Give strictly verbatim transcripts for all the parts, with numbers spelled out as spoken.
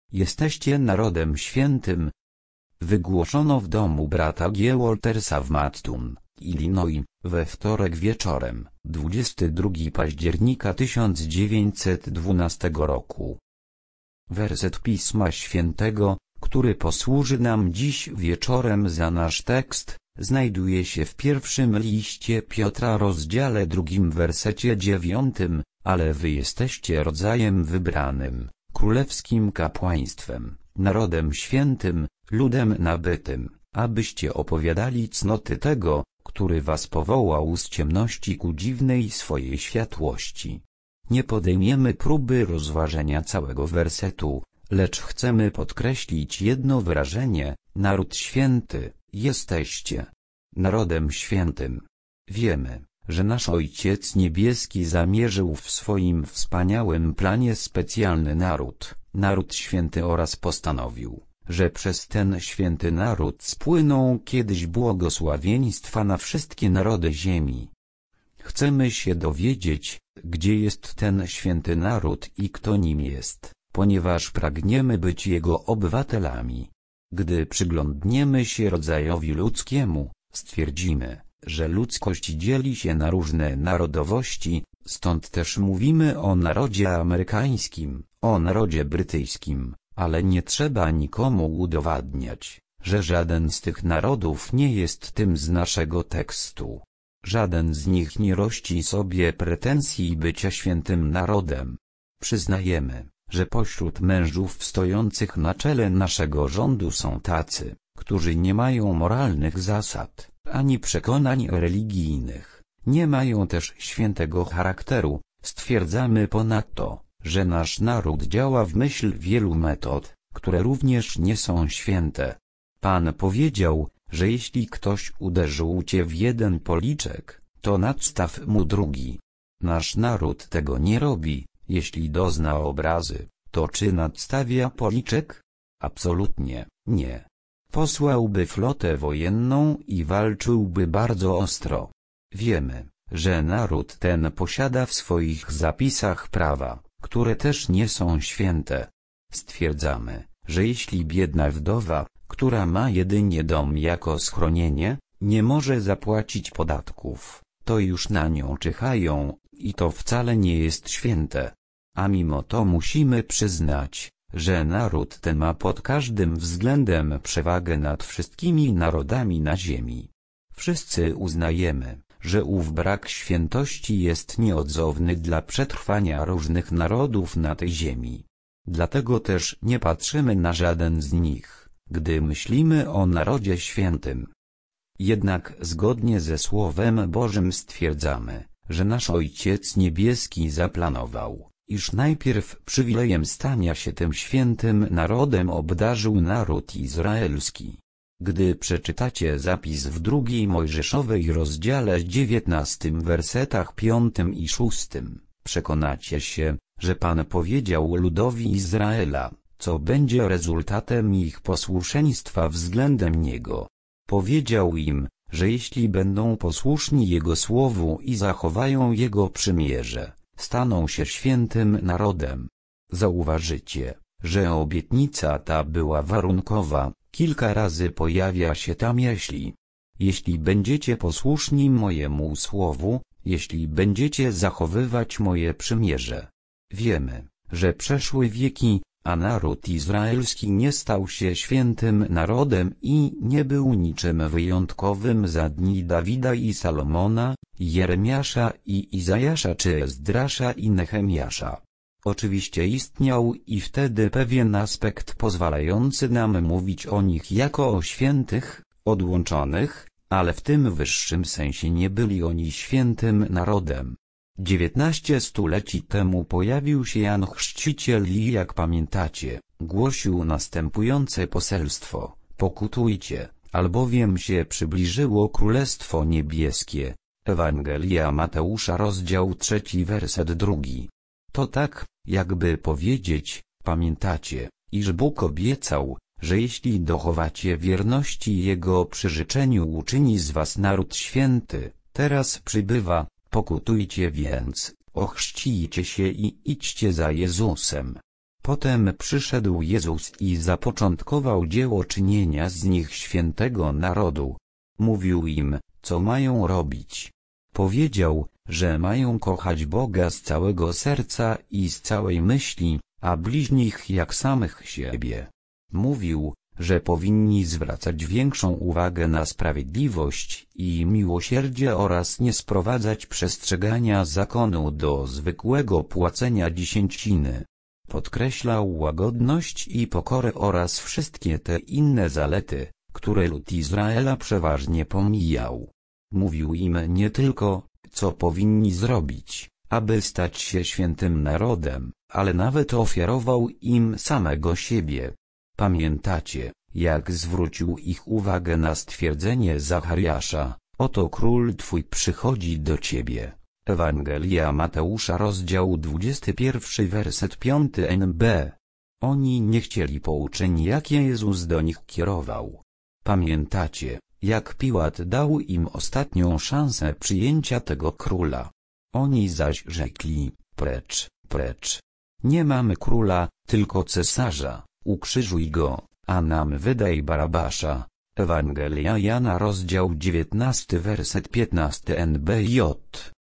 Jesteście narodem świętym. Wygłoszono w domu brata G. Waltersa w Mattoon, Illinois, we wtorek wieczorem, dwudziestego drugiego października tysiąc dziewięćset dwunastego roku. Werset Pisma Świętego, który posłuży nam dziś wieczorem za nasz tekst, znajduje się w pierwszym liście Piotra rozdziale drugim wersecie dziewiątym, ale wy jesteście rodzajem wybranym, królewskim kapłaństwem, narodem świętym, ludem nabytym, abyście opowiadali cnoty tego, który was powołał z ciemności ku dziwnej swojej światłości. Nie podejmiemy próby rozważenia całego wersetu, lecz chcemy podkreślić jedno wyrażenie: naród święty, jesteście narodem świętym. Wiemy, że nasz Ojciec Niebieski zamierzył w swoim wspaniałym planie specjalny naród, naród święty, oraz postanowił, że przez ten święty naród spłyną kiedyś błogosławieństwa na wszystkie narody ziemi. Chcemy się dowiedzieć, gdzie jest ten święty naród i kto nim jest, ponieważ pragniemy być jego obywatelami. Gdy przyglądniemy się rodzajowi ludzkiemu, stwierdzimy, że ludzkość dzieli się na różne narodowości, stąd też mówimy o narodzie amerykańskim, o narodzie brytyjskim, ale nie trzeba nikomu udowadniać, że żaden z tych narodów nie jest tym z naszego tekstu. Żaden z nich nie rości sobie pretensji bycia świętym narodem. Przyznajemy, że pośród mężów stojących na czele naszego rządu są tacy, którzy nie mają moralnych zasad, ani przekonań religijnych, nie mają też świętego charakteru. Stwierdzamy ponadto, że nasz naród działa w myśl wielu metod, które również nie są święte. Pan powiedział, że jeśli ktoś uderzył cię w jeden policzek, to nadstaw mu drugi. Nasz naród tego nie robi. Jeśli dozna obrazy, to czy nadstawia policzek? Absolutnie nie. Posłałby flotę wojenną i walczyłby bardzo ostro. Wiemy, że naród ten posiada w swoich zapisach prawa, które też nie są święte. Stwierdzamy, że jeśli biedna wdowa, która ma jedynie dom jako schronienie, nie może zapłacić podatków, to już na nią czyhają, i to wcale nie jest święte. A mimo to musimy przyznać, że naród ten ma pod każdym względem przewagę nad wszystkimi narodami na ziemi. Wszyscy uznajemy, że ów brak świętości jest nieodzowny dla przetrwania różnych narodów na tej ziemi. Dlatego też nie patrzymy na żaden z nich, gdy myślimy o narodzie świętym. Jednak zgodnie ze Słowem Bożym stwierdzamy, że nasz Ojciec Niebieski zaplanował, iż najpierw przywilejem stania się tym świętym narodem obdarzył naród izraelski. Gdy przeczytacie zapis w drugiej Mojżeszowej rozdziale dziewiętnastym wersetach piątym i szóstym, przekonacie się, że Pan powiedział ludowi Izraela, co będzie rezultatem ich posłuszeństwa względem Niego. Powiedział im, że jeśli będą posłuszni Jego słowu i zachowają Jego przymierze, staną się świętym narodem. Zauważycie, że obietnica ta była warunkowa, kilka razy pojawia się tam jeśli. Jeśli będziecie posłuszni mojemu słowu, jeśli będziecie zachowywać moje przymierze. Wiemy, że przeszły wieki, a naród izraelski nie stał się świętym narodem i nie był niczym wyjątkowym za dni Dawida i Salomona, Jeremiasza i Izajasza czy Ezdrasza i Nehemiasza. Oczywiście istniał i wtedy pewien aspekt pozwalający nam mówić o nich jako o świętych, odłączonych, ale w tym wyższym sensie nie byli oni świętym narodem. Dziewiętnaście stuleci temu pojawił się Jan Chrzciciel i, jak pamiętacie, głosił następujące poselstwo: pokutujcie, albowiem się przybliżyło Królestwo Niebieskie. Ewangelia Mateusza rozdział trzeci werset drugi. To tak, jakby powiedzieć, pamiętacie, iż Bóg obiecał, że jeśli dochowacie wierności Jego przyrzeczeniu, uczyni z was naród święty. Teraz przybywa: pokutujcie więc, ochrzcijcie się i idźcie za Jezusem. Potem przyszedł Jezus i zapoczątkował dzieło czynienia z nich świętego narodu. Mówił im, co mają robić. Powiedział, że mają kochać Boga z całego serca i z całej myśli, a bliźnich jak samych siebie. Mówił, że powinni zwracać większą uwagę na sprawiedliwość i miłosierdzie oraz nie sprowadzać przestrzegania zakonu do zwykłego płacenia dziesięciny. Podkreślał łagodność i pokorę oraz wszystkie te inne zalety, które lud Izraela przeważnie pomijał. Mówił im nie tylko, co powinni zrobić, aby stać się świętym narodem, ale nawet ofiarował im samego siebie. Pamiętacie, jak zwrócił ich uwagę na stwierdzenie Zachariasza: oto król twój przychodzi do ciebie. Ewangelia Mateusza, rozdział dwudziesty pierwszy, werset piąty N B. Oni nie chcieli pouczeń, jakie Jezus do nich kierował. Pamiętacie, jak Piłat dał im ostatnią szansę przyjęcia tego króla. Oni zaś rzekli: precz, precz. Nie mamy króla, tylko cesarza, ukrzyżuj go, a nam wydaj Barabasza. Ewangelia Jana, rozdział dziewiętnasty, werset piętnasty N B J.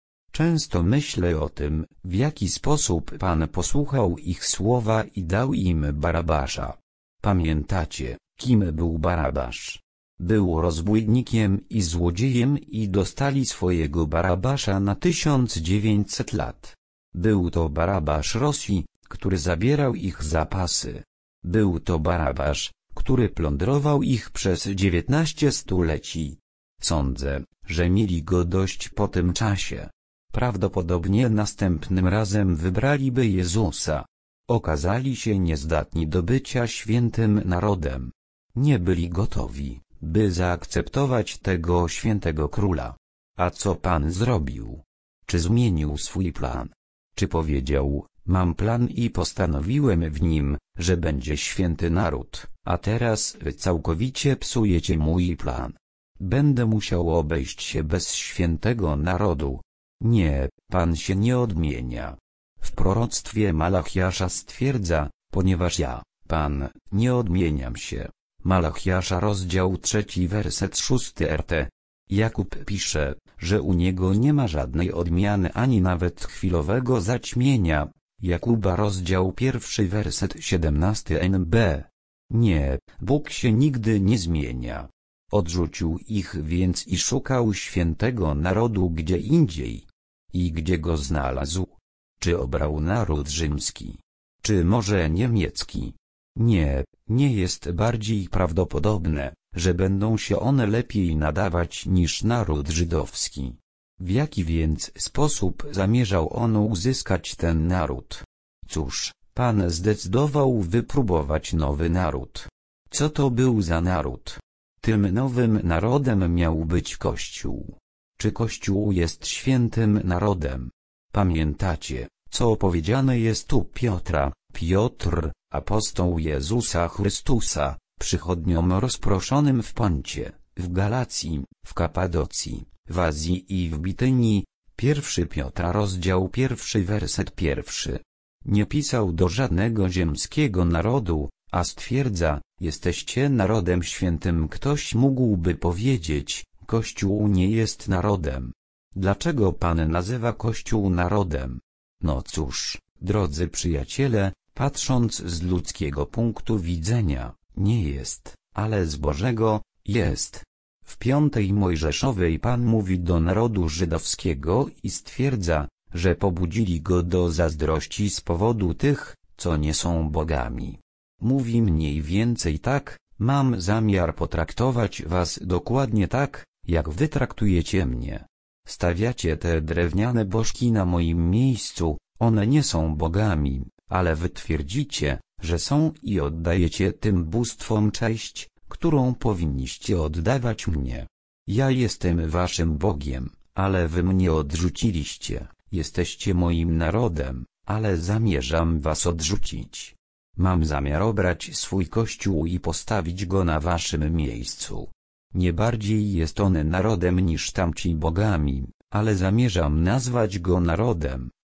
Często myślę o tym, w jaki sposób Pan posłuchał ich słowa i dał im Barabasza. Pamiętacie, kim był Barabasz? Był rozbójnikiem i złodziejem i dostali swojego Barabasza na tysiąc dziewięćset lat. Był to Barabasz Rosji, który zabierał ich zapasy. Był to Barabasz, który plądrował ich przez dziewiętnaście stuleci. Sądzę, że mieli go dość po tym czasie. Prawdopodobnie następnym razem wybraliby Jezusa. Okazali się niezdatni do bycia świętym narodem. Nie byli gotowi, by zaakceptować tego świętego króla. A co Pan zrobił? Czy zmienił swój plan? Czy powiedział: mam plan i postanowiłem w nim, że będzie święty naród, a teraz wy całkowicie psujecie mój plan. Będę musiał obejść się bez świętego narodu. Nie, Pan się nie odmienia. W proroctwie Malachiasza stwierdza: ponieważ ja, Pan, nie odmieniam się. Malachiasza, rozdział trzeci, werset szósty R T. Jakub pisze, że u niego nie ma żadnej odmiany ani nawet chwilowego zaćmienia. Jakuba, rozdział pierwszy, werset siedemnasty N B. Nie, Bóg się nigdy nie zmienia. Odrzucił ich więc i szukał świętego narodu gdzie indziej. I gdzie go znalazł? Czy obrał naród rzymski? Czy może niemiecki? Nie, nie jest bardziej prawdopodobne, że będą się one lepiej nadawać niż naród żydowski. W jaki więc sposób zamierzał on uzyskać ten naród? Cóż, Pan zdecydował wypróbować nowy naród. Co to był za naród? Tym nowym narodem miał być Kościół. Czy Kościół jest świętym narodem? Pamiętacie, co powiedziane jest u Piotra? Piotr, apostoł Jezusa Chrystusa, przychodniom rozproszonym w Poncie, w Galacji, w Kapadocji, w Azji i w Bitynii. Pierwszy Piotra, rozdział pierwszy, werset pierwszy. Nie pisał do żadnego ziemskiego narodu, a stwierdza: jesteście narodem świętym. Ktoś mógłby powiedzieć: Kościół nie jest narodem. Dlaczego Pan nazywa Kościół narodem? No cóż, drodzy przyjaciele, patrząc z ludzkiego punktu widzenia, nie jest, ale z Bożego jest. W piątej Mojżeszowej Pan mówi do narodu żydowskiego i stwierdza, że pobudzili go do zazdrości z powodu tych, co nie są bogami. Mówi mniej więcej tak: mam zamiar potraktować was dokładnie tak, jak wy traktujecie mnie. Stawiacie te drewniane bożki na moim miejscu, one nie są bogami, ale wy twierdzicie, że są i oddajecie tym bóstwom cześć, którą powinniście oddawać mnie. Ja jestem waszym Bogiem, ale wy mnie odrzuciliście. Jesteście moim narodem, ale zamierzam was odrzucić. Mam zamiar obrać swój Kościół i postawić go na waszym miejscu. Nie bardziej jest on narodem niż tamci bogami, ale zamierzam nazwać go narodem,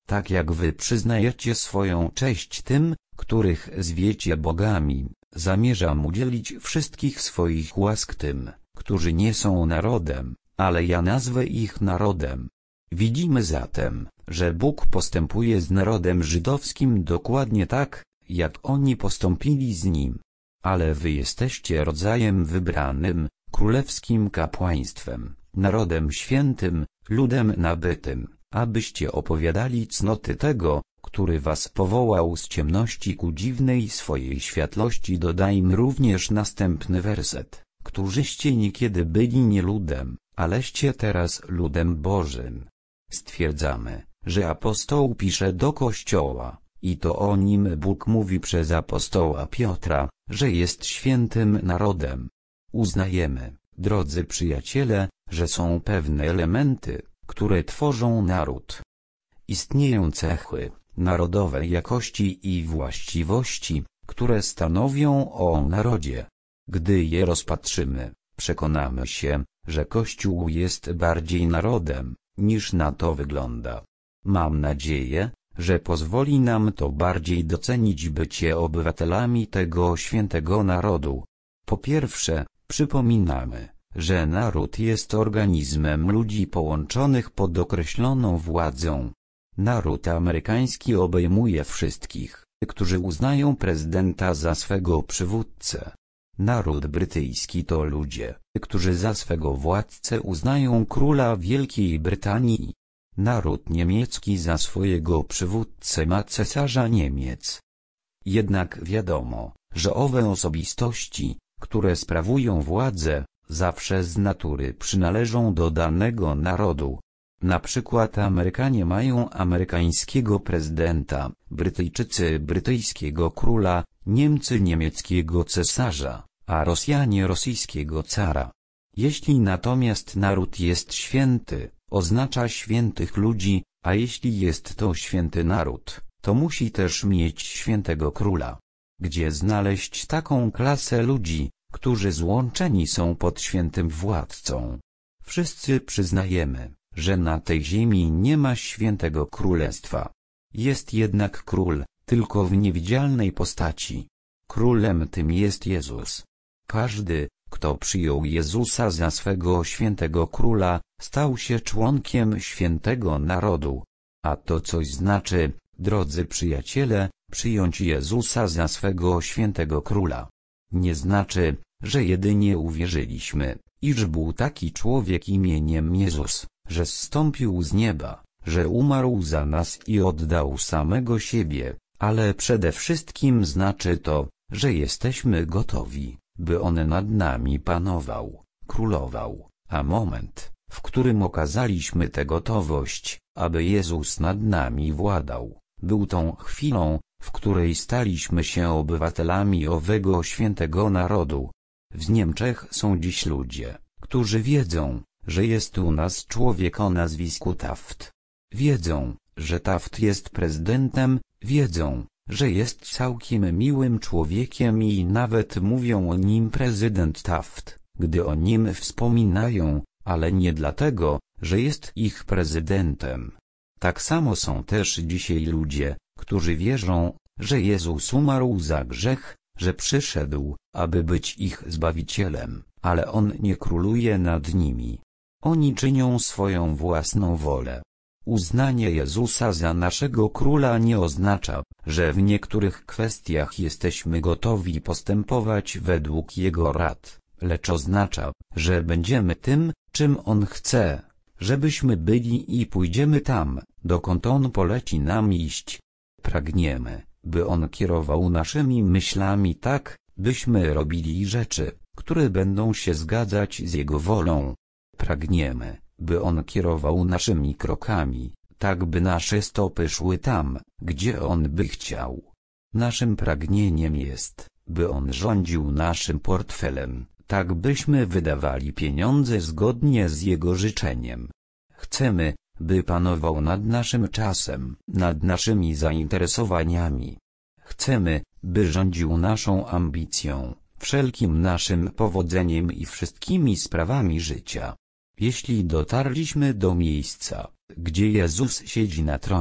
tak jak wy przyznajecie swoją cześć tym, których zwiecie bogami, zamierzam udzielić wszystkich swoich łask tym, którzy nie są narodem, ale ja nazwę ich narodem. Widzimy zatem, że Bóg postępuje z narodem żydowskim dokładnie tak, jak oni postąpili z nim. Ale wy jesteście rodzajem wybranym, królewskim kapłaństwem, narodem świętym, ludem nabytym, abyście opowiadali cnoty tego, który was powołał z ciemności ku dziwnej swojej światłości. Dodajmy również następny werset, którzyście niekiedy byli nie ludem, aleście teraz ludem Bożym. Stwierdzamy, że apostoł pisze do Kościoła, i to o nim Bóg mówi przez apostoła Piotra, że jest świętym narodem. Uznajemy, drodzy przyjaciele, że są pewne elementy, które tworzą naród. Istnieją cechy narodowej jakości i właściwości, które stanowią o narodzie. Gdy je rozpatrzymy, przekonamy się, że Kościół jest bardziej narodem, niż na to wygląda. Mam nadzieję, że pozwoli nam to bardziej docenić bycie obywatelami tego świętego narodu. Po pierwsze, przypominamy, że naród jest organizmem ludzi połączonych pod określoną władzą. Naród amerykański obejmuje wszystkich, którzy uznają prezydenta za swego przywódcę. Naród brytyjski to ludzie, którzy za swego władcę uznają króla Wielkiej Brytanii. Naród niemiecki za swojego przywódcę ma cesarza Niemiec. Jednak wiadomo, że owe osobistości, które sprawują władzę, zawsze z natury przynależą do danego narodu. Na przykład Amerykanie mają amerykańskiego prezydenta, Brytyjczycy brytyjskiego króla, Niemcy niemieckiego cesarza, a Rosjanie rosyjskiego cara. Jeśli natomiast naród jest święty, oznacza świętych ludzi, a jeśli jest to święty naród, to musi też mieć świętego króla. Gdzie znaleźć taką klasę ludzi, którzy złączeni są pod świętym władcą? Wszyscy przyznajemy, że na tej ziemi nie ma świętego królestwa. Jest jednak król, tylko w niewidzialnej postaci. Królem tym jest Jezus. Każdy, kto przyjął Jezusa za swego świętego króla, stał się członkiem świętego narodu. A to coś znaczy, drodzy przyjaciele, przyjąć Jezusa za swego świętego króla. Nie znaczy, że jedynie uwierzyliśmy, iż był taki człowiek imieniem Jezus, że zstąpił z nieba, że umarł za nas i oddał samego siebie, ale przede wszystkim znaczy to, że jesteśmy gotowi, by On nad nami panował, królował, a moment, w którym okazaliśmy tę gotowość, aby Jezus nad nami władał, był tą chwilą, w której staliśmy się obywatelami owego świętego narodu. W Niemczech są dziś ludzie, którzy wiedzą, że jest u nas człowiek o nazwisku Taft. Wiedzą, że Taft jest prezydentem, wiedzą, że jest całkiem miłym człowiekiem i nawet mówią o nim prezydent Taft, gdy o nim wspominają, ale nie dlatego, że jest ich prezydentem. Tak samo są też dzisiaj ludzie, którzy wierzą, że Jezus umarł za grzech, że przyszedł, aby być ich Zbawicielem, ale On nie króluje nad nimi. Oni czynią swoją własną wolę. Uznanie Jezusa za naszego króla nie oznacza, że w niektórych kwestiach jesteśmy gotowi postępować według Jego rad, lecz oznacza, że będziemy tym, czym On chce, żebyśmy byli i pójdziemy tam, dokąd On poleci nam iść. Pragniemy, by On kierował naszymi myślami tak, byśmy robili rzeczy, które będą się zgadzać z Jego wolą. Pragniemy, by On kierował naszymi krokami, tak by nasze stopy szły tam, gdzie On by chciał. Naszym pragnieniem jest, by On rządził naszym portfelem, tak byśmy wydawali pieniądze zgodnie z Jego życzeniem. Chcemy, by panował nad naszym czasem, nad naszymi zainteresowaniami. Chcemy, by rządził naszą ambicją, wszelkim naszym powodzeniem i wszystkimi sprawami życia. Jeśli dotarliśmy do miejsca, gdzie Jezus siedzi na tronie,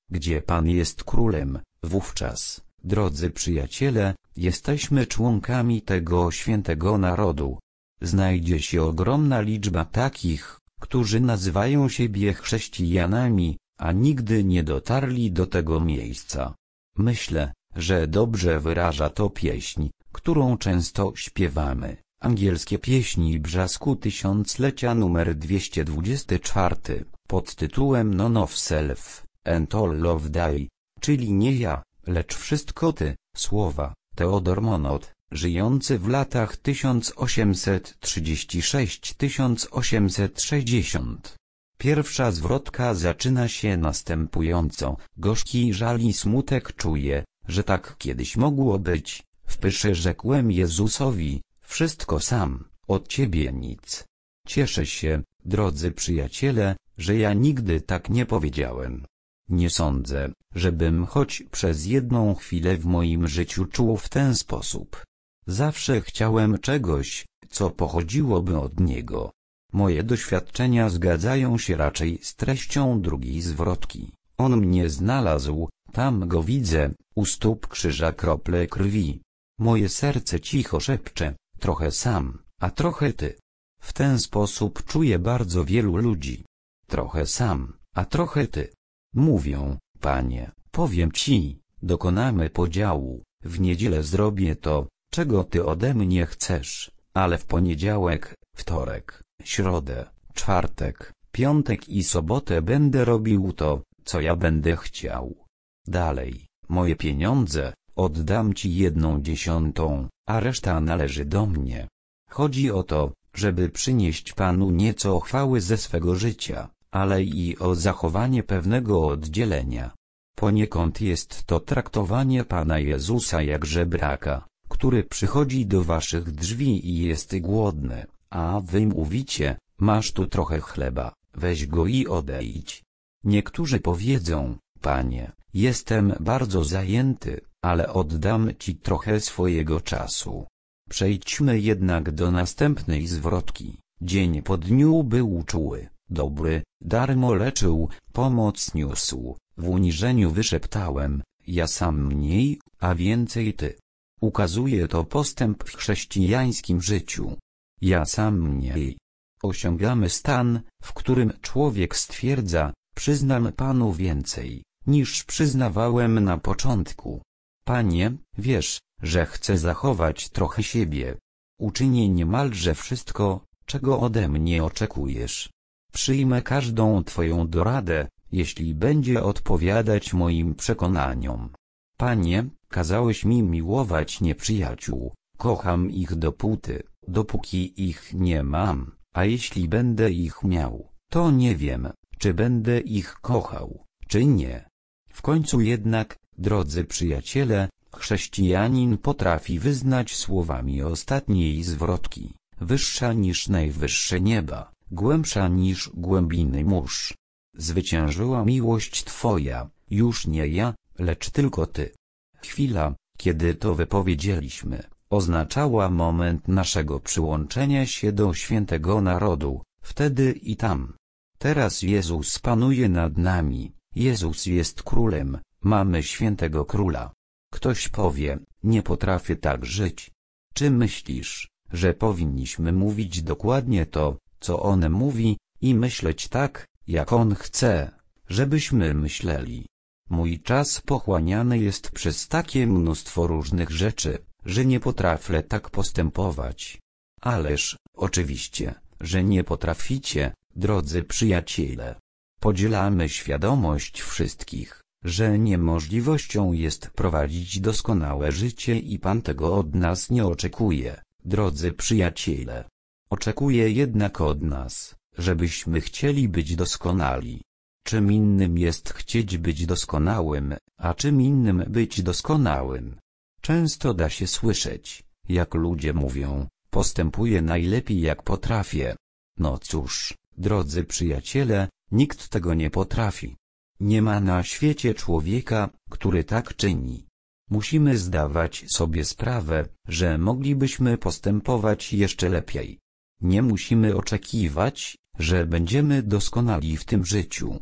gdzie Pan jest królem, wówczas, drodzy przyjaciele, jesteśmy członkami tego świętego narodu. Znajdzie się ogromna liczba takich, którzy nazywają siebie chrześcijanami, a nigdy nie dotarli do tego miejsca. Myślę, że dobrze wyraża to pieśń, którą często śpiewamy. Angielskie pieśni brzasku tysiąclecia numer dwieście dwadzieścia cztery, pod tytułem None of Self, and All of Thee, czyli nie ja, lecz wszystko Ty, słowa, Theodor Monod, żyjący w latach tysiąc osiemset trzydziesty szósty do tysiąc osiemset sześćdziesiąty. Pierwsza zwrotka zaczyna się następująco: gorzki żal i smutek czuję, że tak kiedyś mogło być, w pyszy rzekłem Jezusowi, wszystko sam, od Ciebie nic. Cieszę się, drodzy przyjaciele, że ja nigdy tak nie powiedziałem. Nie sądzę, żebym choć przez jedną chwilę w moim życiu czuł w ten sposób. Zawsze chciałem czegoś, co pochodziłoby od Niego. Moje doświadczenia zgadzają się raczej z treścią drugiej zwrotki. On mnie znalazł, tam Go widzę, u stóp krzyża krople krwi. Moje serce cicho szepcze, trochę sam, a trochę Ty. W ten sposób czuję bardzo wielu ludzi. Trochę sam, a trochę Ty. Mówią, Panie, powiem Ci, dokonamy podziału, w niedzielę zrobię to, czego Ty ode mnie chcesz, ale w poniedziałek, wtorek, środę, czwartek, piątek i sobotę będę robił to, co ja będę chciał. Dalej, moje pieniądze, oddam Ci jedną dziesiątą, a reszta należy do mnie. Chodzi o to, żeby przynieść Panu nieco chwały ze swego życia, ale i o zachowanie pewnego oddzielenia. Poniekąd jest to traktowanie Pana Jezusa jak żebraka, który przychodzi do waszych drzwi i jest głodny, a wy mówicie, masz tu trochę chleba, weź go i odejdź. Niektórzy powiedzą, Panie, jestem bardzo zajęty, ale oddam Ci trochę swojego czasu. Przejdźmy jednak do następnej zwrotki. Dzień po dniu był czuły, dobry, darmo leczył, pomoc niósł, w uniżeniu wyszeptałem, ja sam mniej, a więcej Ty. Ukazuje to postęp w chrześcijańskim życiu. Ja sam mniej. Osiągamy stan, w którym człowiek stwierdza, przyznam Panu więcej, niż przyznawałem na początku. Panie, wiesz, że chcę zachować trochę siebie. Uczynię niemalże wszystko, czego ode mnie oczekujesz. Przyjmę każdą Twoją doradę, jeśli będzie odpowiadać moim przekonaniom. Panie, kazałeś mi miłować nieprzyjaciół, kocham ich dopóty, dopóki ich nie mam, a jeśli będę ich miał, to nie wiem, czy będę ich kochał, czy nie. W końcu jednak, drodzy przyjaciele, chrześcijanin potrafi wyznać słowami ostatniej zwrotki, wyższa niż najwyższe nieba, głębsza niż głębiny mórz. Zwyciężyła miłość Twoja, już nie ja, lecz tylko Ty. Chwila, kiedy to wypowiedzieliśmy, oznaczała moment naszego przyłączenia się do świętego narodu, wtedy i tam. Teraz Jezus panuje nad nami, Jezus jest królem, mamy świętego króla. Ktoś powie, nie potrafię tak żyć. Czy myślisz, że powinniśmy mówić dokładnie to, co On mówi, i myśleć tak, jak On chce, żebyśmy myśleli? Mój czas pochłaniany jest przez takie mnóstwo różnych rzeczy, że nie potrafię tak postępować. Ależ, oczywiście, że nie potraficie, drodzy przyjaciele. Podzielamy świadomość wszystkich, że niemożliwością jest prowadzić doskonałe życie i Pan tego od nas nie oczekuje, drodzy przyjaciele. Oczekuje jednak od nas, żebyśmy chcieli być doskonali. Czym innym jest chcieć być doskonałym, a czym innym być doskonałym. Często da się słyszeć, jak ludzie mówią, postępuję najlepiej jak potrafię. No cóż, drodzy przyjaciele, nikt tego nie potrafi. Nie ma na świecie człowieka, który tak czyni. Musimy zdawać sobie sprawę, że moglibyśmy postępować jeszcze lepiej. Nie musimy oczekiwać, że będziemy doskonali w tym życiu.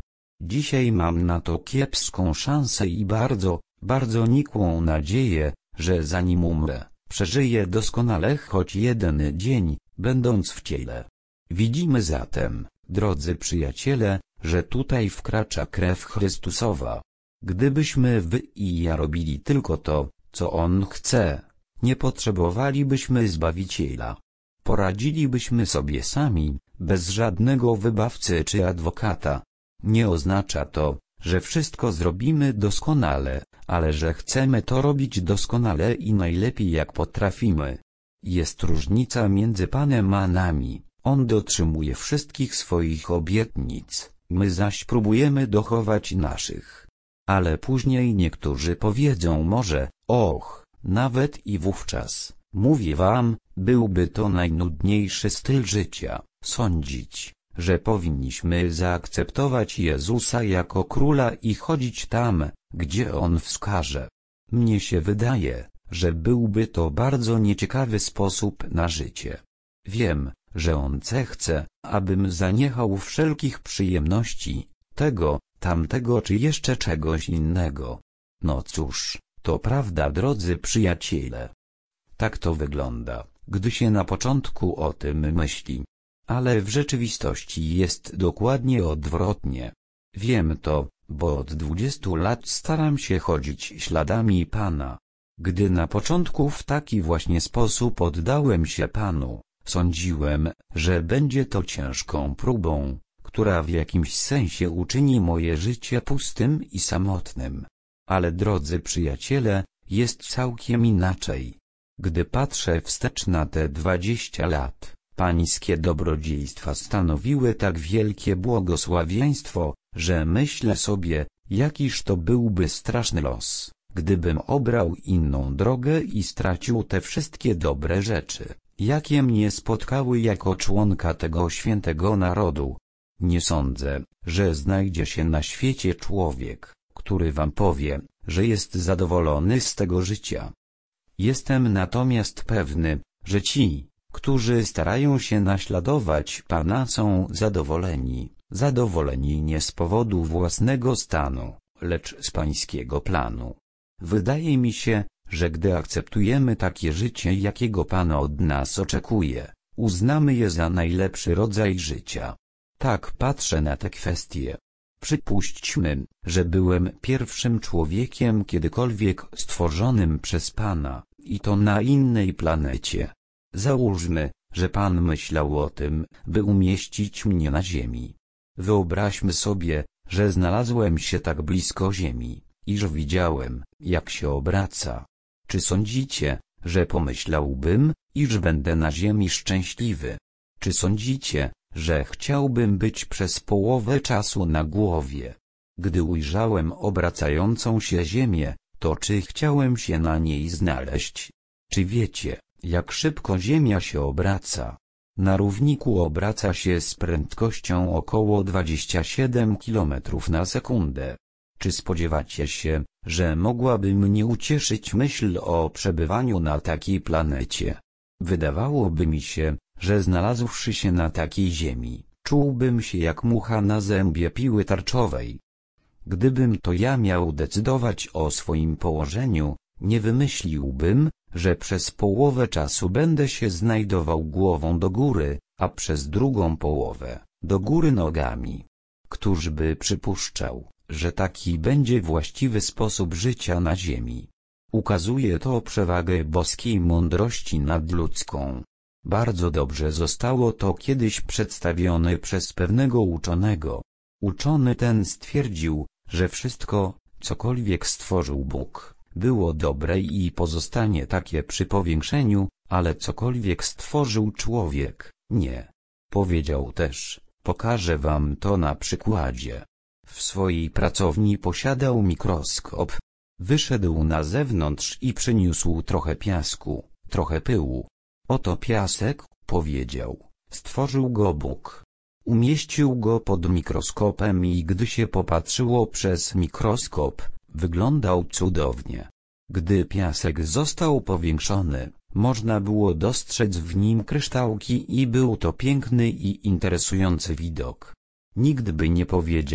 Dzisiaj mam na to kiepską szansę i bardzo, bardzo nikłą nadzieję, że zanim umrę, przeżyję doskonale choć jeden dzień, będąc w ciele. Widzimy zatem, drodzy przyjaciele, że tutaj wkracza krew Chrystusowa. Gdybyśmy wy i ja robili tylko to, co On chce, nie potrzebowalibyśmy Zbawiciela. Poradzilibyśmy sobie sami, bez żadnego wybawcy czy adwokata. Nie oznacza to, że wszystko zrobimy doskonale, ale że chcemy to robić doskonale i najlepiej jak potrafimy. Jest różnica między Panem a nami. On dotrzymuje wszystkich swoich obietnic, my zaś próbujemy dochować naszych. Ale później niektórzy powiedzą może, och, nawet i wówczas, mówię wam, byłby to najnudniejszy styl życia, sądzić, że powinniśmy zaakceptować Jezusa jako króla i chodzić tam, gdzie On wskaże. Mnie się wydaje, że byłby to bardzo nieciekawy sposób na życie. Wiem, że On chce, abym zaniechał wszelkich przyjemności, tego, tamtego czy jeszcze czegoś innego. No cóż, to prawda, drodzy przyjaciele. Tak to wygląda, gdy się na początku o tym myśli. Ale w rzeczywistości jest dokładnie odwrotnie. Wiem to, bo od dwudziestu lat staram się chodzić śladami Pana. Gdy na początku w taki właśnie sposób oddałem się Panu, sądziłem, że będzie to ciężką próbą, która w jakimś sensie uczyni moje życie pustym i samotnym. Ale drodzy przyjaciele, jest całkiem inaczej. Gdy patrzę wstecz na te dwadzieścia lat, Pańskie dobrodziejstwa stanowiły tak wielkie błogosławieństwo, że myślę sobie, jakiż to byłby straszny los, gdybym obrał inną drogę i stracił te wszystkie dobre rzeczy, jakie mnie spotkały jako członka tego świętego narodu. Nie sądzę, że znajdzie się na świecie człowiek, który wam powie, że jest zadowolony z tego życia. Jestem natomiast pewny, że ci, którzy starają się naśladować Pana, są zadowoleni, zadowoleni nie z powodu własnego stanu, lecz z Pańskiego planu. Wydaje mi się, że gdy akceptujemy takie życie, jakiego Pan od nas oczekuje, uznamy je za najlepszy rodzaj życia. Tak patrzę na te kwestie. Przypuśćmy, że byłem pierwszym człowiekiem kiedykolwiek stworzonym przez Pana, i to na innej planecie. Załóżmy, że Pan myślał o tym, by umieścić mnie na Ziemi. Wyobraźmy sobie, że znalazłem się tak blisko Ziemi, iż widziałem, jak się obraca. Czy sądzicie, że pomyślałbym, iż będę na Ziemi szczęśliwy? Czy sądzicie, że chciałbym być przez połowę czasu na głowie? Gdy ujrzałem obracającą się Ziemię, to czy chciałem się na niej znaleźć? Czy wiecie, jak szybko Ziemia się obraca? Na równiku obraca się z prędkością około dwadzieścia siedem kilometrów na sekundę. Czy spodziewacie się, że mogłaby mnie ucieszyć myśl o przebywaniu na takiej planecie? Wydawałoby mi się, że znalazłszy się na takiej Ziemi, czułbym się jak mucha na zębie piły tarczowej. Gdybym to ja miał decydować o swoim położeniu, nie wymyśliłbym, że przez połowę czasu będę się znajdował głową do góry, a przez drugą połowę do góry nogami. Któż by przypuszczał, że taki będzie właściwy sposób życia na ziemi? Ukazuje to przewagę boskiej mądrości nad ludzką. Bardzo dobrze zostało to kiedyś przedstawione przez pewnego uczonego. Uczony ten stwierdził, że wszystko, cokolwiek stworzył Bóg, było dobre i pozostanie takie przy powiększeniu, ale cokolwiek stworzył człowiek, nie. Powiedział też, pokażę wam to na przykładzie. W swojej pracowni posiadał mikroskop. Wyszedł na zewnątrz i przyniósł trochę piasku, trochę pyłu. Oto piasek, powiedział, stworzył go Bóg. Umieścił go pod mikroskopem i gdy się popatrzyło przez mikroskop, wyglądał cudownie. Gdy piasek został powiększony, można było dostrzec w nim kryształki i był to piękny i interesujący widok. Nikt by nie powiedział,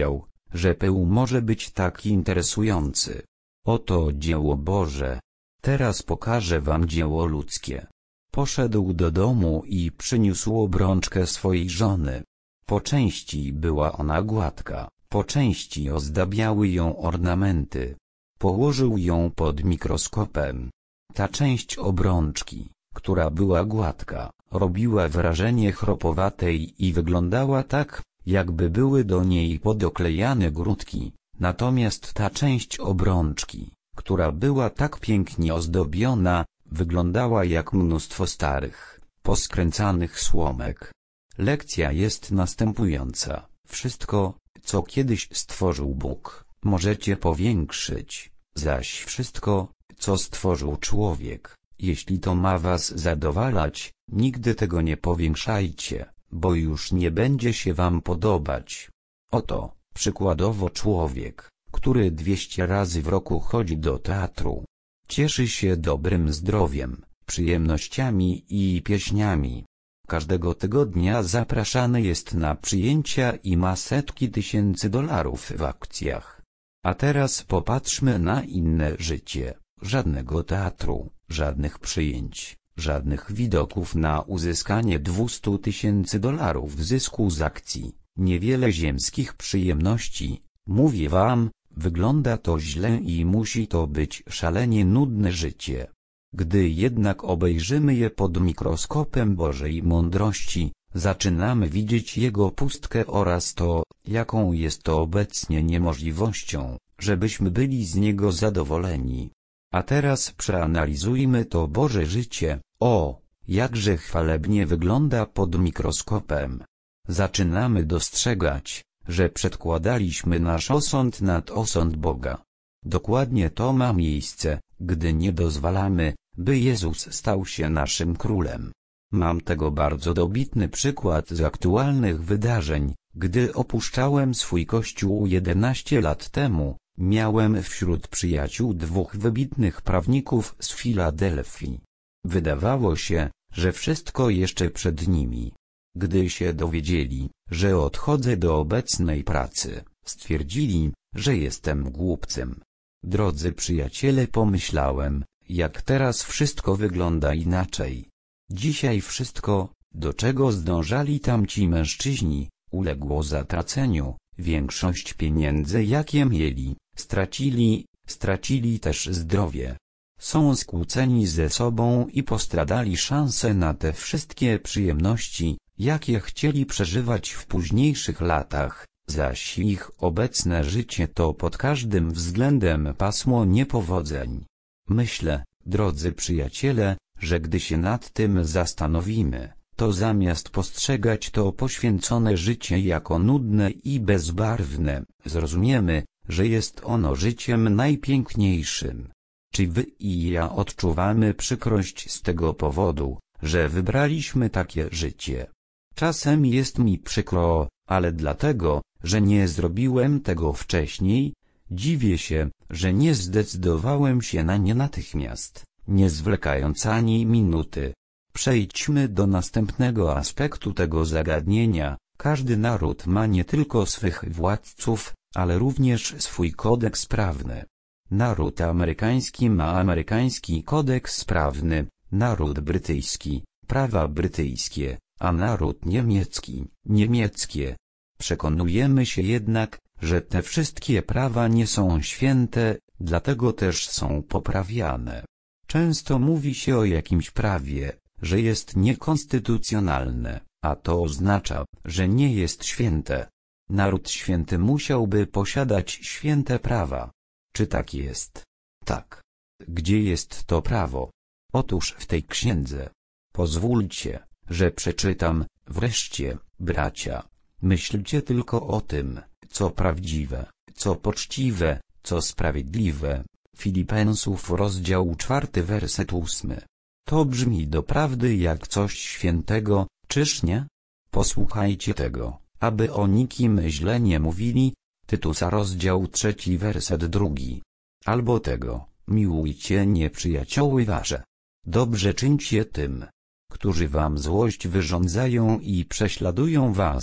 że pył może być tak interesujący. Oto dzieło Boże. Teraz pokażę wam dzieło ludzkie. Poszedł do domu i przyniósł obrączkę swojej żony. Po części była ona gładka, po części ozdabiały ją ornamenty. Położył ją pod mikroskopem. Ta część obrączki, która była gładka, robiła wrażenie chropowatej i wyglądała tak, jakby były do niej podoklejane grudki. Natomiast ta część obrączki, która była tak pięknie ozdobiona, wyglądała jak mnóstwo starych, poskręcanych słomek. Lekcja jest następująca. Wszystko, co kiedyś stworzył Bóg, możecie powiększyć, zaś wszystko, co stworzył człowiek, jeśli to ma was zadowalać, nigdy tego nie powiększajcie, bo już nie będzie się wam podobać. Oto, przykładowo człowiek, który dwieście razy w roku chodzi do teatru. Cieszy się dobrym zdrowiem, przyjemnościami i pieśniami. Każdego tygodnia zapraszany jest na przyjęcia i ma setki tysięcy dolarów w akcjach. A teraz popatrzmy na inne życie. Żadnego teatru, żadnych przyjęć, żadnych widoków na uzyskanie dwustu tysięcy dolarów zysku z akcji, niewiele ziemskich przyjemności. Mówię wam, wygląda to źle i musi to być szalenie nudne życie. Gdy jednak obejrzymy je pod mikroskopem Bożej mądrości, zaczynamy widzieć jego pustkę oraz to, jaką jest to obecnie niemożliwością, żebyśmy byli z niego zadowoleni. A teraz przeanalizujmy to Boże życie. O, jakże chwalebnie wygląda pod mikroskopem. Zaczynamy dostrzegać, że przedkładaliśmy nasz osąd nad osąd Boga. Dokładnie to ma miejsce, gdy nie dozwalamy, by Jezus stał się naszym królem. Mam tego bardzo dobitny przykład z aktualnych wydarzeń. Gdy opuszczałem swój kościół jedenaście lat temu, miałem wśród przyjaciół dwóch wybitnych prawników z Filadelfii. Wydawało się, że wszystko jeszcze przed nimi. Gdy się dowiedzieli, że odchodzę do obecnej pracy, stwierdzili, że jestem głupcem. Drodzy przyjaciele, pomyślałem, jak teraz wszystko wygląda inaczej. Dzisiaj wszystko, do czego zdążali tamci mężczyźni, uległo zatraceniu. Większość pieniędzy, jakie mieli, stracili, stracili też zdrowie. Są skłóceni ze sobą i postradali szansę na te wszystkie przyjemności, jakie chcieli przeżywać w późniejszych latach, zaś ich obecne życie to pod każdym względem pasmo niepowodzeń. Myślę, drodzy przyjaciele, że gdy się nad tym zastanowimy, to zamiast postrzegać to poświęcone życie jako nudne i bezbarwne, zrozumiemy, że jest ono życiem najpiękniejszym. Czy wy i ja odczuwamy przykrość z tego powodu, że wybraliśmy takie życie? Czasem jest mi przykro, ale dlatego, że nie zrobiłem tego wcześniej, dziwię się, że nie zdecydowałem się na nie natychmiast, nie zwlekając ani minuty. Przejdźmy do następnego aspektu tego zagadnienia. Każdy naród ma nie tylko swych władców, ale również swój kodeks prawny. Naród amerykański ma amerykański kodeks prawny, naród brytyjski, prawa brytyjskie, a naród niemiecki, niemieckie. Przekonujemy się jednak, że te wszystkie prawa nie są święte, dlatego też są poprawiane. Często mówi się o jakimś prawie, że jest niekonstytucjonalne, a to oznacza, że nie jest święte. Naród święty musiałby posiadać święte prawa. Czy tak jest? Tak. Gdzie jest to prawo? Otóż w tej księdze. Pozwólcie, że przeczytam. Wreszcie, bracia, myślcie tylko o tym, co prawdziwe, co poczciwe, co sprawiedliwe. Filipensów rozdział czwarty werset ósmy. To brzmi doprawdy jak coś świętego, czyż nie? Posłuchajcie tego, aby o nikim źle nie mówili. Tytusa rozdział trzeci werset drugi. Albo tego, miłujcie nieprzyjacioły wasze. Dobrze czyńcie tym, którzy wam złość wyrządzają i prześladują was,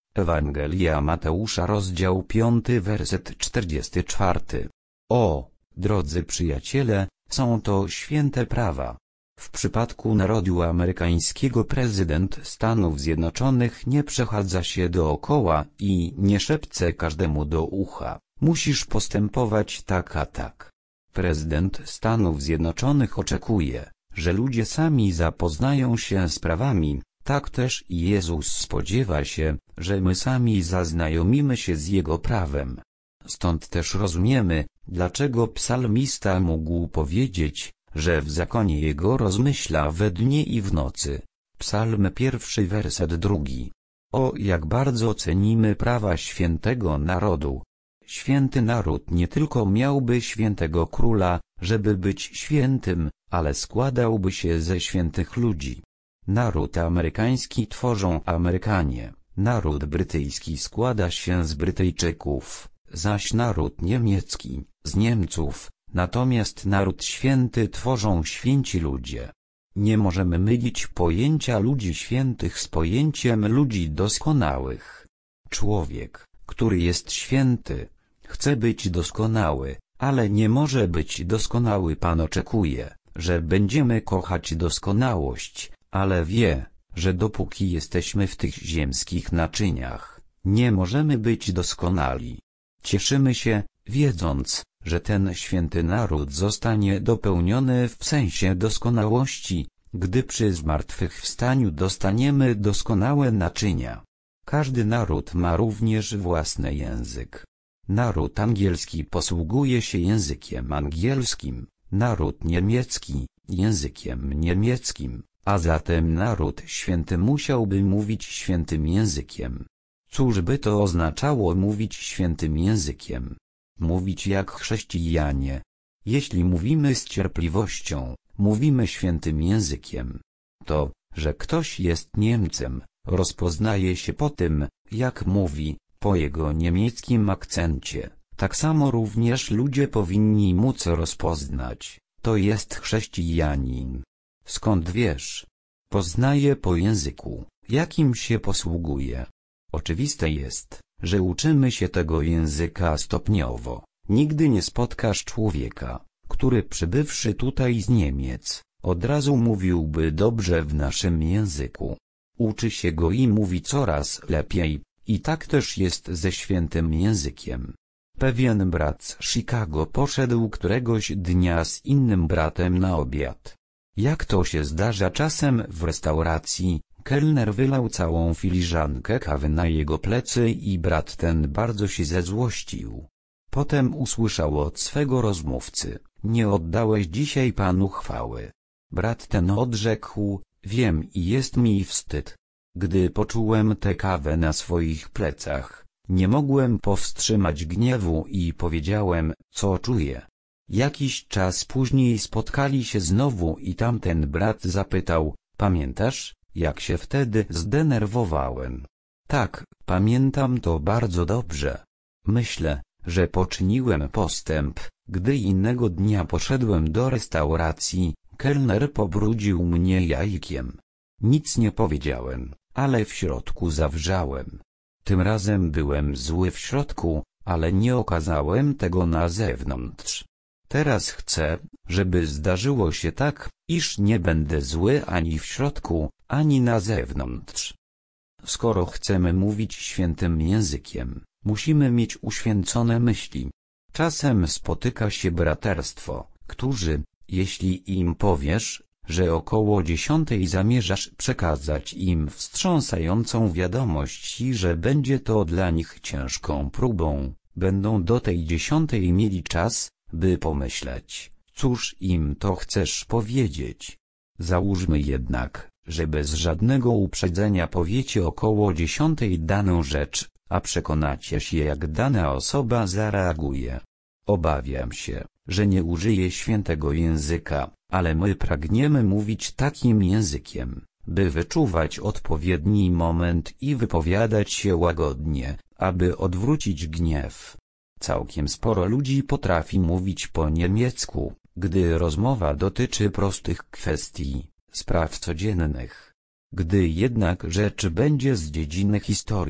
Ewangelia Mateusza rozdział piąty werset czterdziesty czwarty. O, drodzy przyjaciele, są to święte prawa. W przypadku narodu amerykańskiego prezydent Stanów Zjednoczonych nie przechadza się dookoła i nie szepce każdemu do ucha: musisz postępować tak a tak. Prezydent Stanów Zjednoczonych oczekuje, że ludzie sami zapoznają się z prawami. Tak też i Jezus spodziewa się, że my sami zaznajomimy się z Jego prawem. Stąd też rozumiemy, dlaczego psalmista mógł powiedzieć, że w zakonie Jego rozmyśla we dnie i w nocy. Psalm pierwszy werset drugi. O, jak bardzo cenimy prawa świętego narodu. Święty naród nie tylko miałby świętego króla, żeby być świętym, ale składałby się ze świętych ludzi. Naród amerykański tworzą Amerykanie, naród brytyjski składa się z Brytyjczyków, zaś naród niemiecki, z Niemców, natomiast naród święty tworzą święci ludzie. Nie możemy mylić pojęcia ludzi świętych z pojęciem ludzi doskonałych. Człowiek, który jest święty, chce być doskonały, ale nie może być doskonały. Pan oczekuje, że będziemy kochać doskonałość, ale wie, że dopóki jesteśmy w tych ziemskich naczyniach, nie możemy być doskonali. Cieszymy się, wiedząc, że ten święty naród zostanie dopełniony w sensie doskonałości, gdy przy zmartwychwstaniu dostaniemy doskonałe naczynia. Każdy naród ma również własny język. Naród angielski posługuje się językiem angielskim, naród niemiecki językiem niemieckim, a zatem naród święty musiałby mówić świętym językiem. Cóż by to oznaczało mówić świętym językiem? Mówić jak chrześcijanie. Jeśli mówimy z cierpliwością, mówimy świętym językiem. To, że ktoś jest Niemcem, rozpoznaje się po tym, jak mówi, po jego niemieckim akcencie. Tak samo również ludzie powinni móc rozpoznać: to jest chrześcijanin. Skąd wiesz? Poznaje po języku, jakim się posługuje. Oczywiste jest, że uczymy się tego języka stopniowo. Nigdy nie spotkasz człowieka, który przybywszy tutaj z Niemiec, od razu mówiłby dobrze w naszym języku. Uczy się go i mówi coraz lepiej, i tak też jest ze świętym językiem. Pewien brat z Chicago poszedł któregoś dnia z innym bratem na obiad. Jak to się zdarza czasem w restauracji, kelner wylał całą filiżankę kawy na jego plecy i brat ten bardzo się zezłościł. Potem usłyszał od swego rozmówcy: nie oddałeś dzisiaj Panu chwały. Brat ten odrzekł: wiem i jest mi wstyd. Gdy poczułem tę kawę na swoich plecach, nie mogłem powstrzymać gniewu i powiedziałem, co czuję. Jakiś czas później spotkali się znowu i tamten brat zapytał: pamiętasz, jak się wtedy zdenerwowałem? Tak, pamiętam to bardzo dobrze. Myślę, że poczyniłem postęp, gdy innego dnia poszedłem do restauracji, kelner pobrudził mnie jajkiem. Nic nie powiedziałem, ale w środku zawrzałem. Tym razem byłem zły w środku, ale nie okazałem tego na zewnątrz. Teraz chcę, żeby zdarzyło się tak, iż nie będę zły ani w środku, ani na zewnątrz. Skoro chcemy mówić świętym językiem, musimy mieć uświęcone myśli. Czasem spotyka się braterstwo, którzy, jeśli im powiesz, że około dziesiątej zamierzasz przekazać im wstrząsającą wiadomość i że będzie to dla nich ciężką próbą, będą do tej dziesiątej mieli czas, by pomyśleć, cóż im to chcesz powiedzieć. Załóżmy jednak, że bez żadnego uprzedzenia powiecie około dziesiątej daną rzecz, a przekonacie się, jak dana osoba zareaguje. Obawiam się, że nie użyje świętego języka, ale my pragniemy mówić takim językiem, by wyczuwać odpowiedni moment i wypowiadać się łagodnie, aby odwrócić gniew. Całkiem sporo ludzi potrafi mówić po niemiecku, gdy rozmowa dotyczy prostych kwestii, spraw codziennych. Gdy jednak rzecz będzie z dziedziny historii,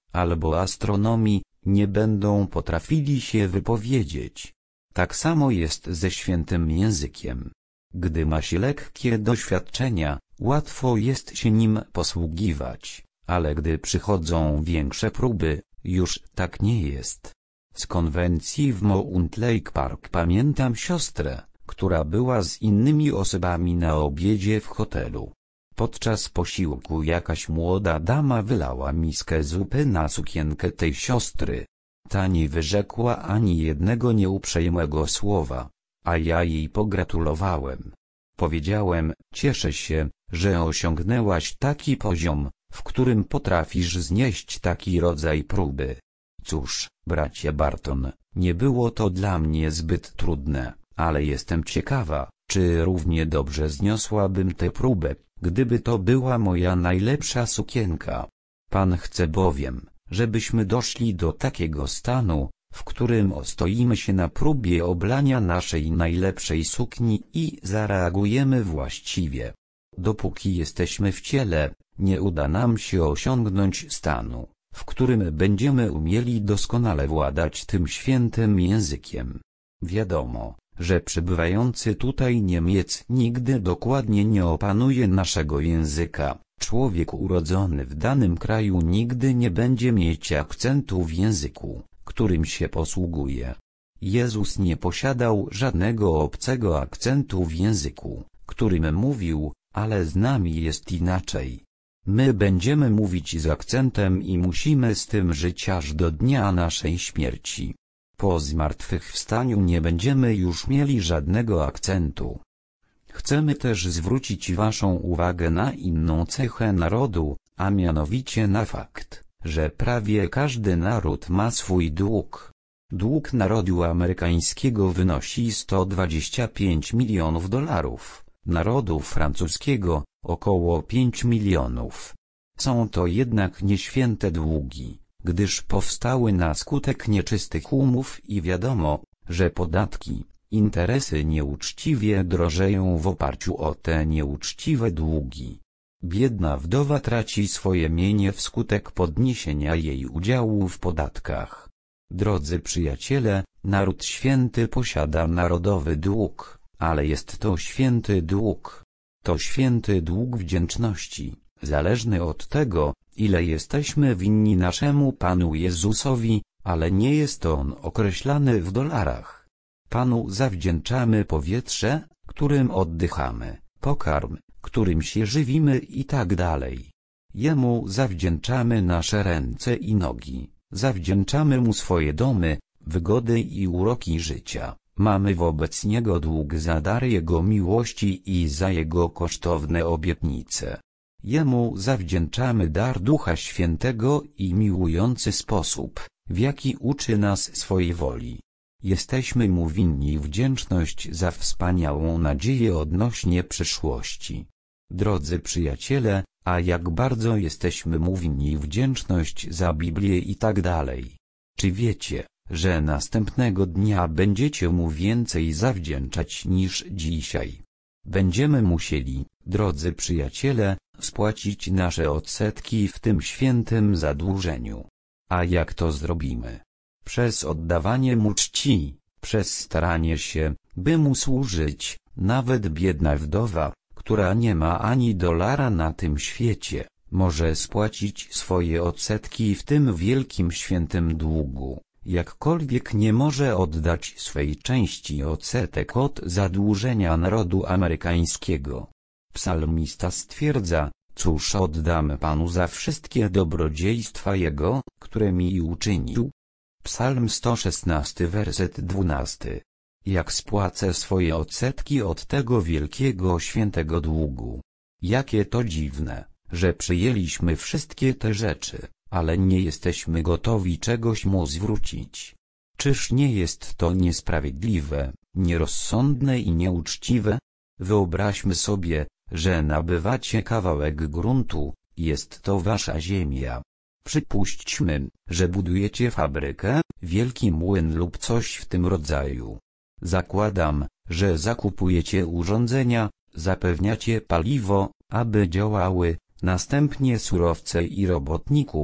albo astronomii, nie będą potrafili się wypowiedzieć. Tak samo jest ze świętym językiem. Gdy ma się lekkie doświadczenia, łatwo jest się nim posługiwać, ale gdy przychodzą większe próby, już tak nie jest. Z konwencji w Mount Lake Park pamiętam siostrę, która była z innymi osobami na obiedzie w hotelu. Podczas posiłku jakaś młoda dama wylała miskę zupy na sukienkę tej siostry. Ta nie wyrzekła ani jednego nieuprzejmego słowa, a ja jej pogratulowałem. Powiedziałem: cieszę się, że osiągnęłaś taki poziom, w którym potrafisz znieść taki rodzaj próby. Cóż, bracie Barton, nie było to dla mnie zbyt trudne, ale jestem ciekawa, czy równie dobrze zniosłabym tę próbę, gdyby to była moja najlepsza sukienka. Pan chce bowiem, żebyśmy doszli do takiego stanu, w którym ostoimy się na próbie oblania naszej najlepszej sukni i zareagujemy właściwie. Dopóki jesteśmy w ciele, nie uda nam się osiągnąć stanu, w którym będziemy umieli doskonale władać tym świętym językiem. Wiadomo, że przybywający tutaj Niemiec nigdy dokładnie nie opanuje naszego języka. Człowiek urodzony w danym kraju nigdy nie będzie mieć akcentu w języku, którym się posługuje. Jezus nie posiadał żadnego obcego akcentu w języku, którym mówił, ale z nami jest inaczej. My będziemy mówić z akcentem i musimy z tym żyć aż do dnia naszej śmierci. Po zmartwychwstaniu nie będziemy już mieli żadnego akcentu. Chcemy też zwrócić waszą uwagę na inną cechę narodu, a mianowicie na fakt, że prawie każdy naród ma swój dług. Dług narodu amerykańskiego wynosi sto dwadzieścia pięć milionów dolarów, narodu francuskiego około pięć milionów. Są to jednak nieświęte długi, gdyż powstały na skutek nieczystych umów i wiadomo, że podatki, interesy nieuczciwie drożeją w oparciu o te nieuczciwe długi. Biedna wdowa traci swoje mienie wskutek podniesienia jej udziału w podatkach. Drodzy przyjaciele, naród święty posiada narodowy dług, ale jest to święty dług. To święty dług wdzięczności, zależny od tego, ile jesteśmy winni naszemu Panu Jezusowi, ale nie jest on określany w dolarach. Panu zawdzięczamy powietrze, którym oddychamy, pokarm, którym się żywimy i tak dalej. Jemu zawdzięczamy nasze ręce i nogi, zawdzięczamy Mu swoje domy, wygody i uroki życia. Mamy wobec Niego dług za dar Jego miłości i za Jego kosztowne obietnice. Jemu zawdzięczamy dar Ducha Świętego i miłujący sposób, w jaki uczy nas swojej woli. Jesteśmy Mu winni wdzięczność za wspaniałą nadzieję odnośnie przyszłości. Drodzy przyjaciele, a jak bardzo jesteśmy Mu winni wdzięczność za Biblię i tak dalej. Czy wiecie, że następnego dnia będziecie Mu więcej zawdzięczać niż dzisiaj? Będziemy musieli, drodzy przyjaciele, spłacić nasze odsetki w tym świętym zadłużeniu. A jak to zrobimy? Przez oddawanie Mu czci, przez staranie się, by Mu służyć. Nawet biedna wdowa, która nie ma ani dolara na tym świecie, może spłacić swoje odsetki w tym wielkim świętym długu, jakkolwiek nie może oddać swej części odsetek od zadłużenia narodu amerykańskiego. Psalmista stwierdza: cóż oddam Panu za wszystkie dobrodziejstwa Jego, które mi uczynił? Psalm sto szesnasty, werset dwunasty. Jak spłacę swoje odsetki od tego wielkiego świętego długu? Jakie to dziwne, że przyjęliśmy wszystkie te rzeczy, ale nie jesteśmy gotowi czegoś Mu zwrócić. Czyż nie jest to niesprawiedliwe, nierozsądne i nieuczciwe? Wyobraźmy sobie, że nabywacie kawałek gruntu, jest to wasza ziemia. Przypuśćmy, że budujecie fabrykę, wielki młyn lub coś w tym rodzaju. Zakładam, że zakupujecie urządzenia, zapewniacie paliwo, aby działały, następnie surowce i robotników,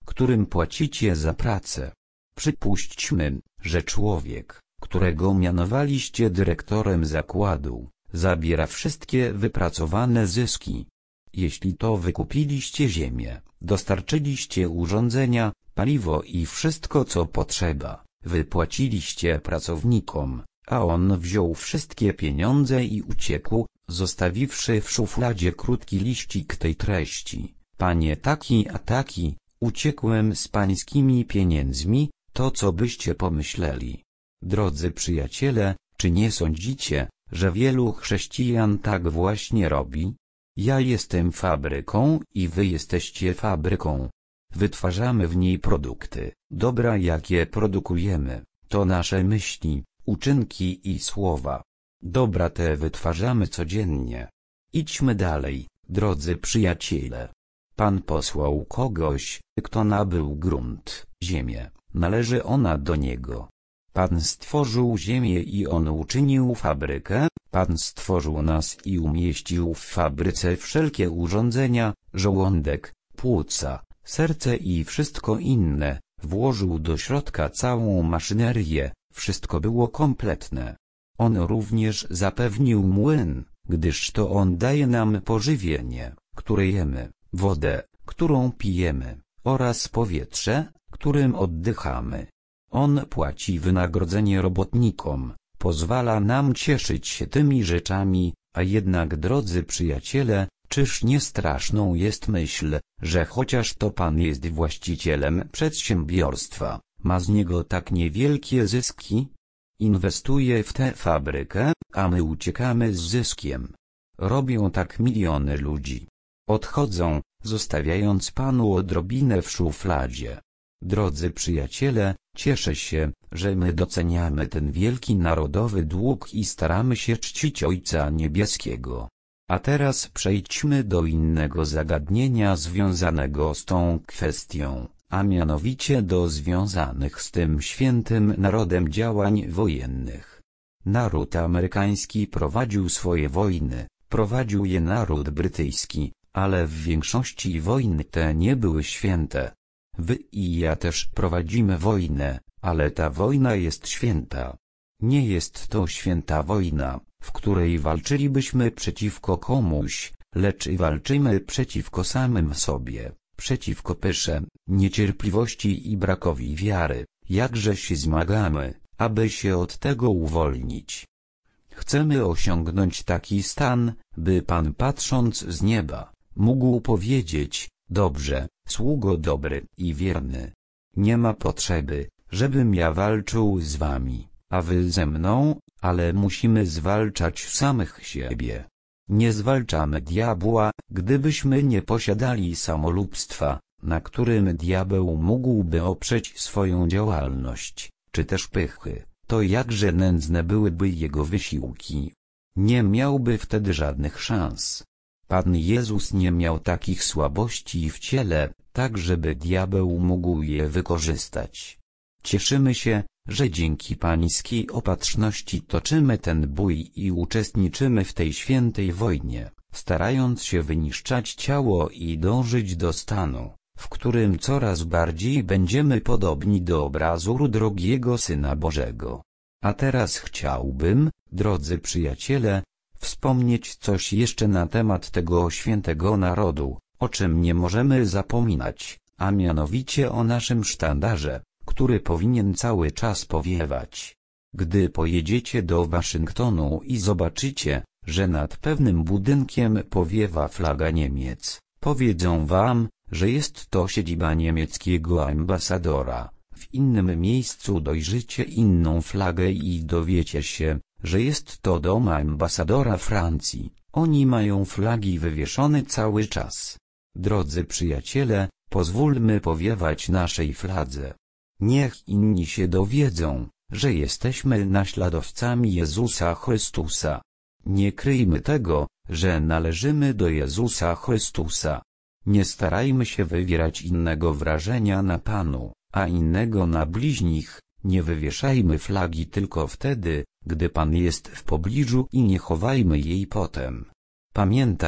którym płacicie za pracę. Przypuśćmy, że człowiek, którego mianowaliście dyrektorem zakładu, zabiera wszystkie wypracowane zyski. Jeśli to wykupiliście ziemię, dostarczyliście urządzenia, paliwo i wszystko co potrzeba, wypłaciliście pracownikom, a on wziął wszystkie pieniądze i uciekł, zostawiwszy w szufladzie krótki liścik tej treści: panie taki a taki, uciekłem z pańskimi pieniędzmi, to co byście pomyśleli? Drodzy przyjaciele, czy nie sądzicie, że wielu chrześcijan tak właśnie robi? Ja jestem fabryką i wy jesteście fabryką. Wytwarzamy w niej produkty, dobra jakie produkujemy, to nasze myśli, uczynki i słowa. Dobra te wytwarzamy codziennie. Idźmy dalej, drodzy przyjaciele. Pan posłał kogoś, kto nabył grunt, ziemię, należy ona do niego. Pan stworzył ziemię i on uczynił fabrykę, Pan stworzył nas i umieścił w fabryce wszelkie urządzenia, żołądek, płuca, serce i wszystko inne, włożył do środka całą maszynerię, wszystko było kompletne. On również zapewnił młyn, gdyż to on daje nam pożywienie, które jemy, wodę, którą pijemy, oraz powietrze, którym oddychamy. On płaci wynagrodzenie robotnikom, pozwala nam cieszyć się tymi rzeczami, a jednak drodzy przyjaciele, czyż nie straszną jest myśl, że chociaż to Pan jest właścicielem przedsiębiorstwa, ma z niego tak niewielkie zyski? Inwestuje w tę fabrykę, a my uciekamy z zyskiem. Robią tak miliony ludzi. Odchodzą, zostawiając Panu odrobinę w szufladzie. Drodzy przyjaciele, cieszę się, że my doceniamy ten wielki narodowy dług i staramy się czcić Ojca Niebieskiego. A teraz przejdźmy do innego zagadnienia związanego z tą kwestią, a mianowicie do związanych z tym świętym narodem działań wojennych. Naród amerykański prowadził swoje wojny, prowadził je naród brytyjski, ale w większości wojny te nie były święte. Wy i ja też prowadzimy wojnę, ale ta wojna jest święta. Nie jest to święta wojna, w której walczylibyśmy przeciwko komuś, lecz walczymy przeciwko samym sobie, przeciwko pysze, niecierpliwości i brakowi wiary, jakże się zmagamy, aby się od tego uwolnić. Chcemy osiągnąć taki stan, by Pan patrząc z nieba, mógł powiedzieć: dobrze, sługo dobry i wierny. Nie ma potrzeby, żebym ja walczył z wami, a wy ze mną, ale musimy zwalczać samych siebie. Nie zwalczamy diabła, gdybyśmy nie posiadali samolubstwa, na którym diabeł mógłby oprzeć swoją działalność, czy też pychy, to jakże nędzne byłyby jego wysiłki. Nie miałby wtedy żadnych szans. Pan Jezus nie miał takich słabości w ciele, tak żeby diabeł mógł je wykorzystać. Cieszymy się, że dzięki Pańskiej opatrzności toczymy ten bój i uczestniczymy w tej świętej wojnie, starając się wyniszczać ciało i dążyć do stanu, w którym coraz bardziej będziemy podobni do obrazu drogiego Syna Bożego. A teraz chciałbym, drodzy przyjaciele, wspomnieć coś jeszcze na temat tego świętego narodu, o czym nie możemy zapominać, a mianowicie o naszym sztandarze, który powinien cały czas powiewać. Gdy pojedziecie do Waszyngtonu i zobaczycie, że nad pewnym budynkiem powiewa flaga Niemiec, powiedzą wam, że jest to siedziba niemieckiego ambasadora. W innym miejscu dojrzycie inną flagę i dowiecie się, że jest to dom ambasadora Francji. Oni mają flagi wywieszone cały czas. Drodzy przyjaciele, pozwólmy powiewać naszej fladze. Niech inni się dowiedzą, że jesteśmy naśladowcami Jezusa Chrystusa. Nie kryjmy tego, że należymy do Jezusa Chrystusa. Nie starajmy się wywierać innego wrażenia na Panu, a innego na bliźnich. Nie wywieszajmy flagi tylko wtedy, gdy Pan jest w pobliżu i nie chowajmy jej potem. Pamiętam,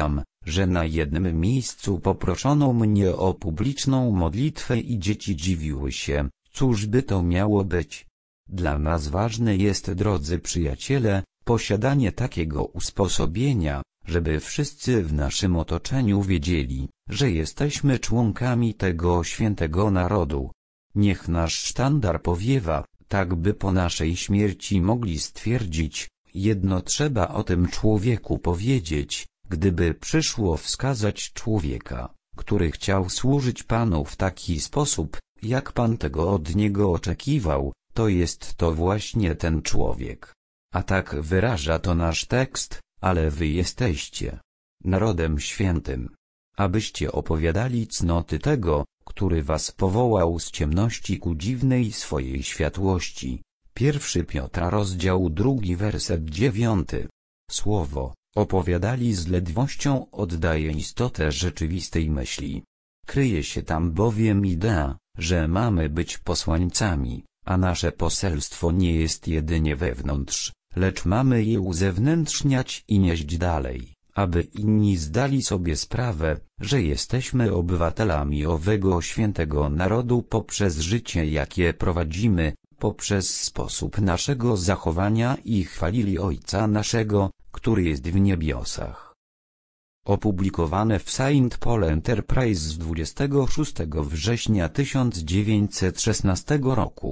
że na jednym miejscu poproszono mnie o publiczną modlitwę i dzieci dziwiły się, cóż by to miało być. Dla nas ważne jest, drodzy przyjaciele, posiadanie takiego usposobienia, żeby wszyscy w naszym otoczeniu wiedzieli, że jesteśmy członkami tego świętego narodu. Niech nasz sztandar powiewa, tak by po naszej śmierci mogli stwierdzić: jedno trzeba o tym człowieku powiedzieć, gdyby przyszło wskazać człowieka, który chciał służyć Panu w taki sposób, jak Pan tego od niego oczekiwał, to jest to właśnie ten człowiek. A tak wyraża to nasz tekst: ale wy jesteście narodem świętym, abyście opowiadali cnoty tego, który was powołał z ciemności ku dziwnej swojej światłości. Pierwszy Piotra rozdział drugi werset dziewiąty. Słowo opowiadali z ledwością oddaje istotę rzeczywistej myśli. Kryje się tam bowiem idea, że mamy być posłańcami, a nasze poselstwo nie jest jedynie wewnątrz, lecz mamy je uzewnętrzniać i nieść dalej, aby inni zdali sobie sprawę, że jesteśmy obywatelami owego świętego narodu poprzez życie, jakie prowadzimy, poprzez sposób naszego zachowania i chwalili Ojca naszego, który jest w niebiosach. Opublikowane w Saint Paul Enterprise z dwudziestego szóstego września tysiąc dziewięćset szesnastego roku.